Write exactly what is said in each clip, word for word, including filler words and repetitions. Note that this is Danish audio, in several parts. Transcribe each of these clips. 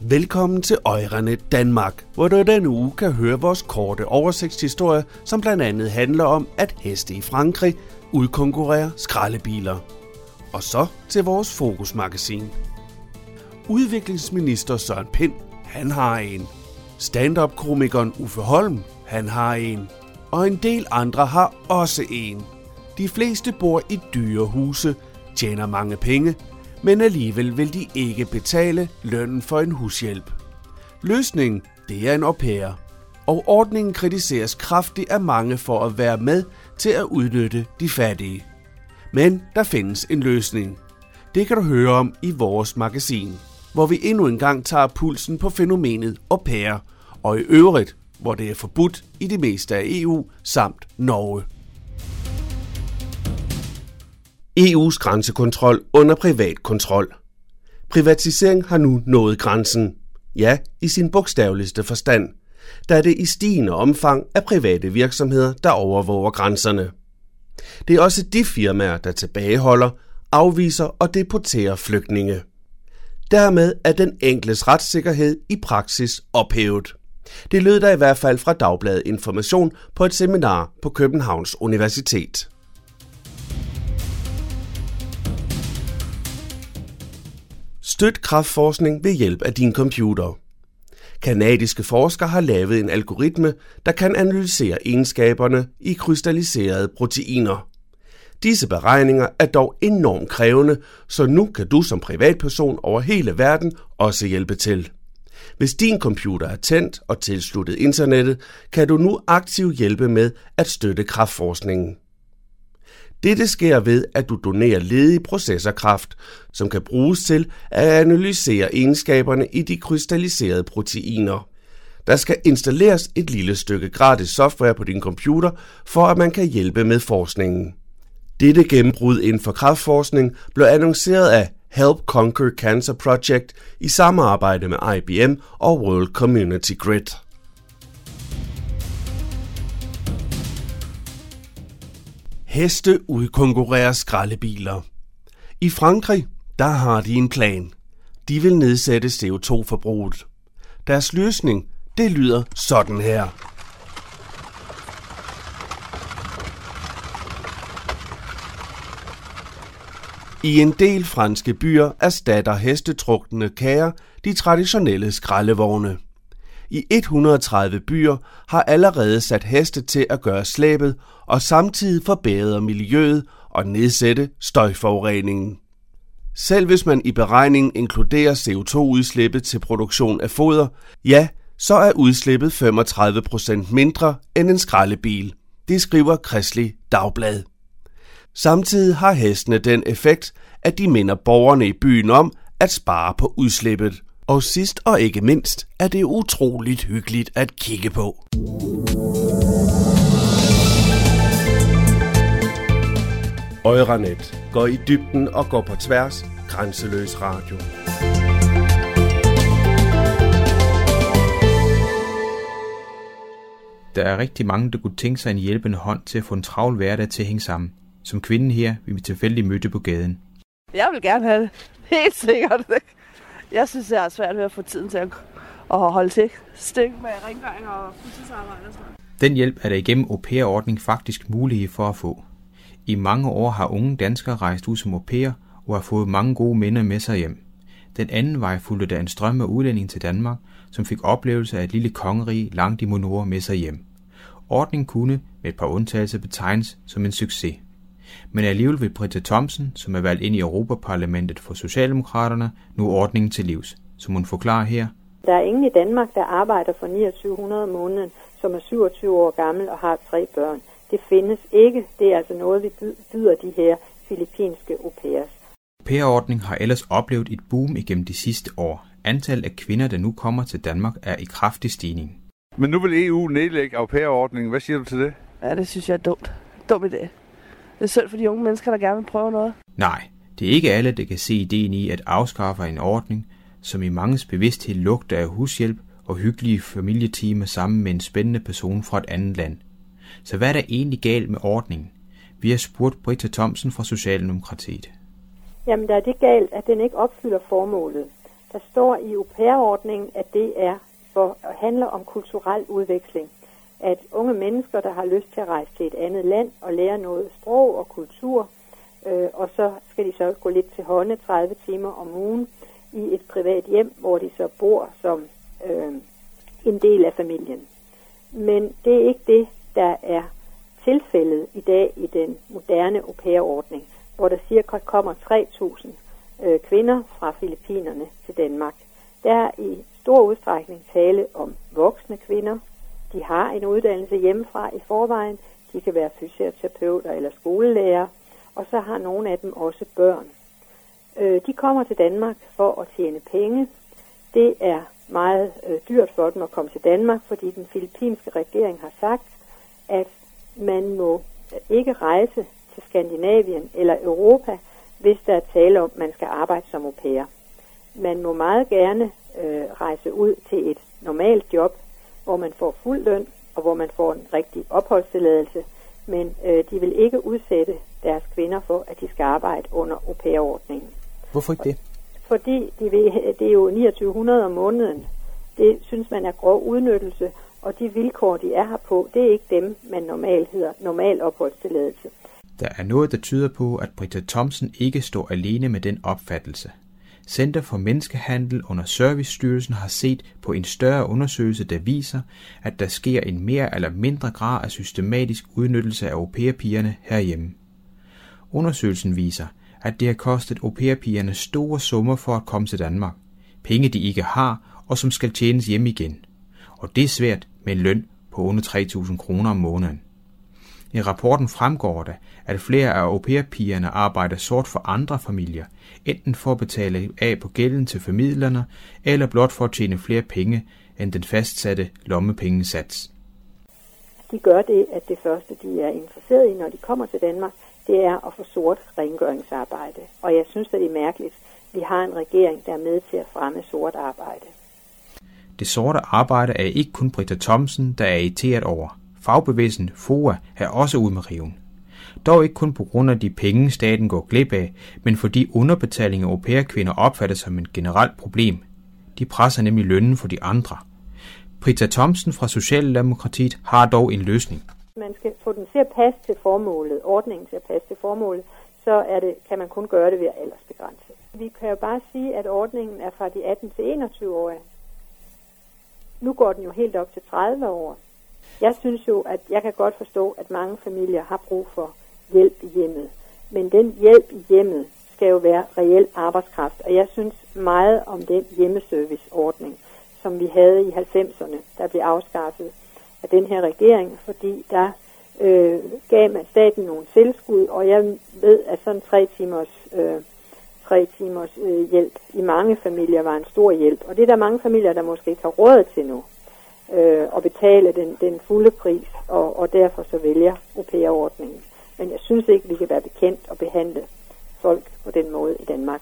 Velkommen til Euranet Danmark, hvor du denne uge kan høre vores korte oversigtshistorie, som blandt andet handler om, at heste i Frankrig udkonkurrerer skraldebiler. Og så til vores fokusmagasin. Udviklingsminister Søren Pind, han har en. Stand-up-komikeren Uffe Holm, han har en. Og en del andre har også en. De fleste bor i dyre huse, tjener mange penge, men alligevel vil de ikke betale lønnen for en hushjælp. Løsningen, det er en au pair, og ordningen kritiseres kraftigt af mange for at være med til at udnytte de fattige. Men der findes en løsning. Det kan du høre om i vores magasin, hvor vi endnu en gang tager pulsen på fænomenet au pair, og i øvrigt, hvor det er forbudt i det meste af E U samt Norge. E U's grænsekontrol under privat kontrol. Privatisering har nu nået grænsen. Ja, i sin bogstaveligste forstand, da det i stigende omfang er private virksomheder, der overvåger grænserne. Det er også de firmaer, der tilbageholder, afviser og deporterer flygtninge. Dermed er den enkeltes retssikkerhed i praksis ophævet. Det lød der i hvert fald fra Dagbladet Information på et seminar på Københavns Universitet. Støt kræftforskning ved hjælp af din computer. Kanadiske forskere har lavet en algoritme, der kan analysere egenskaberne i krystalliserede proteiner. Disse beregninger er dog enormt krævende, så nu kan du som privatperson over hele verden også hjælpe til. Hvis din computer er tændt og tilsluttet internettet, kan du nu aktivt hjælpe med at støtte kræftforskningen. Dette sker ved, at du donerer ledig processorkraft, som kan bruges til at analysere egenskaberne i de krystalliserede proteiner. Der skal installeres et lille stykke gratis software på din computer, for at man kan hjælpe med forskningen. Dette gennembrud inden for kræftforskning blev annonceret af Help Conquer Cancer Project i samarbejde med I B M og World Community Grid. Heste udkonkurrerer skraldebiler. I Frankrig, der har de en plan. De vil nedsætte C O to forbruget. Deres løsning, det lyder sådan her. I en del franske byer erstatter hestetrukne kager de traditionelle skraldevogne. I et hundrede og tredive byer har allerede sat heste til at gøre slæbet og samtidig forbedre miljøet og nedsætte støjforureningen. Selv hvis man i beregningen inkluderer C O to udslippet til produktion af foder, ja, så er udslippet femogtredive procent mindre end en skraldebil. Det skriver Kristeligt Dagblad. Samtidig har hestene den effekt, at de minder borgerne i byen om at spare på udslippet. Og sidst og ikke mindst er det utroligt hyggeligt at kigge på. Euranet går i dybden og går på tværs. Grænseløs radio. Der er rigtig mange, der kunne tænke sig en hjælpende hånd til at få en travl hverdag til at hænge sammen. Som kvinden her, vi tilfældigt mødte på gaden. Jeg vil gerne have det. Helt sikkert. Jeg synes, det er svært ved at få tiden til at holde til stik med rengøring og fuldtidsarbejde og sådan noget. Den hjælp er der igennem au pair-ordning faktisk mulighed for at få. I mange år har unge danskere rejst ud som au pair og har fået mange gode minder med sig hjem. Den anden vej fulgte der en strøm af udlændinge til Danmark, som fik oplevelse af et lille kongerige langt i nord med sig hjem. Ordningen kunne, med et par undtagelser, betegnes som en succes. Men alligevel vil Britta Thomsen, som er valgt ind i Europaparlamentet for Socialdemokraterne, nu ordningen til livs, som hun forklarer her. Der er ingen i Danmark, der arbejder for niogtyve hundrede om måneden, som er syvogtyve år gammel og har tre børn. Det findes ikke. Det er altså noget, vi byder de her filippinske au pairs. Au pair-ordningen har ellers oplevet et boom igennem de sidste år. Antallet af kvinder, der nu kommer til Danmark, er i kraftig stigning. Men nu vil E U nedlægge au pair-ordningen. Hvad siger du til det? Ja, det synes jeg er dumt. Dum idé. Det er synd for de unge mennesker, der gerne vil prøve noget. Nej, det er ikke alle, der kan se ideen i at afskaffe en ordning, som i manges bevidsthed lugter af hushjælp og hyggelige familietimer sammen med en spændende person fra et andet land. Så hvad er der egentlig galt med ordningen? Vi har spurgt Britta Thomsen fra Socialdemokratiet. Jamen, der er det galt, at den ikke opfylder formålet. Der står i au pair-ordningen, at det er for, handler om kulturel udveksling. At unge mennesker, der har lyst til at rejse til et andet land og lære noget sprog og kultur, øh, og så skal de så gå lidt til hånde tredive timer om ugen i et privat hjem, hvor de så bor som øh, en del af familien. Men det er ikke det, der er tilfældet i dag i den moderne au pair-ordning, hvor der cirka kommer tre tusind øh, kvinder fra Filippinerne til Danmark. Der er i stor udstrækning tale om voksne kvinder. De har en uddannelse hjemmefra i forvejen. De kan være fysioterapeuter eller skolelærer, og så har nogle af dem også børn. Øh, de kommer til Danmark for at tjene penge. Det er meget øh, dyrt for dem at komme til Danmark, fordi den filippinske regering har sagt, at man må ikke rejse til Skandinavien eller Europa, hvis der er tale om, at man skal arbejde som au pair. Man må meget gerne øh, rejse ud til et normalt job, hvor man får fuld løn, og hvor man får en rigtig opholdstilladelse, men øh, de vil ikke udsætte deres kvinder for, at de skal arbejde under au pair-ordningen. Hvorfor ikke det? Fordi de vil, det er jo niogtyve hundrede om måneden. Det synes man er grov udnyttelse, og de vilkår, de er her på, det er ikke dem, man normalt hedder normal opholdstilladelse. Der er noget, der tyder på, at Britta Thomsen ikke står alene med den opfattelse. Center for Menneskehandel under Servicestyrelsen har set på en større undersøgelse, der viser, at der sker en mere eller mindre grad af systematisk udnyttelse af au pair-pigerne herhjemme. Undersøgelsen viser, at det har kostet au pair-pigerne store summer for at komme til Danmark. Penge, de ikke har, og som skal tjenes hjem igen. Og det er svært med en løn på under tre tusind kroner om måneden. I rapporten fremgår det, at flere af au pair-pigerne arbejder sort for andre familier, enten for at betale af på gælden til formidlerne, eller blot for at tjene flere penge end den fastsatte lommepengesats. De gør det, at det første, de er interesseret i, når de kommer til Danmark, det er at få sort rengøringsarbejde. Og jeg synes, at det er mærkeligt, at vi har en regering, der er med til at fremme sort arbejde. Det sorte arbejde er ikke kun Britta Thomsen, der er irriteret over. Fagbevægelsen F O A er også ude med riven. Dog ikke kun på grund af de penge, staten går glip af, men fordi underbetaling af au pair-kvinder opfattes som et generelt problem. De presser nemlig lønnen for de andre. Britta Thomsen fra Socialdemokratiet har dog en løsning. Man skal få den til at passe til formålet, ordningen til at passe til formålet, så er det, kan man kun gøre det ved at aldersbegrænse. Vi kan jo bare sige, at ordningen er fra de atten til enogtyve-årige. Nu går den jo helt op til tredive år. Jeg synes jo, at jeg kan godt forstå, at mange familier har brug for hjælp i hjemmet. Men den hjælp i hjemmet skal jo være reel arbejdskraft. Og jeg synes meget om den hjemmeserviceordning, som vi havde i halvfemserne, der blev afskaffet af den her regering, fordi der øh, gav man staten nogle tilskud, og jeg ved, at sådan tre timers, øh, tre timers øh, hjælp i mange familier var en stor hjælp. Og det er der mange familier, der måske ikke har råd til nu. Øh, og betale den, den fulde pris, og, og derfor så vælger au pair-ordningen. Men jeg synes ikke, vi kan være bekendt og behandle folk på den måde i Danmark.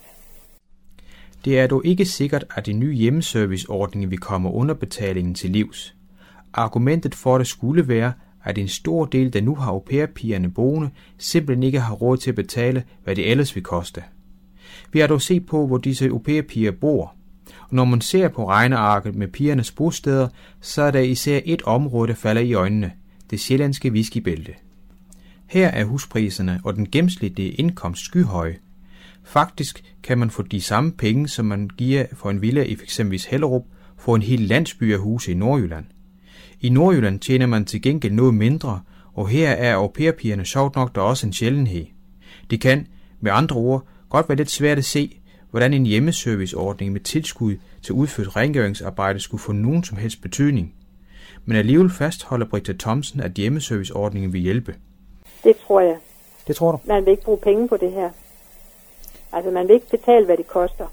Det er dog ikke sikkert, at de nye hjemmeserviceordninger vil komme underbetalingen til livs. Argumentet for det skulle være, at en stor del, der nu har au pair-pigerne boende, simpelthen ikke har råd til at betale, hvad det ellers vil koste. Vi har dog set på, hvor disse au pair-piger bor. Og når man ser på regnearket med pigernes bosteder, så er der især et område, der falder i øjnene, det sjællandske whiskybælte. Her er huspriserne og den gennemsnitlige indkomst skyhøje. Faktisk kan man få de samme penge, som man giver for en villa i f.eks. Hellerup, for en hel landsby af huse i Nordjylland. I Nordjylland tjener man til gengæld noget mindre, og her er au pair-pigerne sjovt nok der også en sjældenhed. Det kan, med andre ord, godt være lidt svært at se, hvordan en hjemmeserviceordning med tilskud til udført rengøringsarbejde skulle få nogen som helst betydning. Men alligevel fastholder Britta Thomsen, at hjemmeserviceordningen vil hjælpe. Det tror jeg. Det tror du? Man vil ikke bruge penge på det her. Altså, man vil ikke betale, hvad det koster.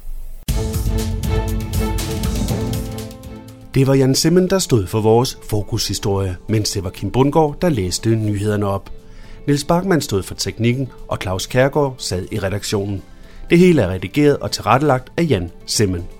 Det var Jan Simmen, der stod for vores fokushistorie, mens det var Kim Bundgaard, der læste nyhederne op. Niels Bachmann stod for teknikken, og Claus Kjærgaard sad i redaktionen. Det hele er redigeret og tilrettelagt af Jan Simmen.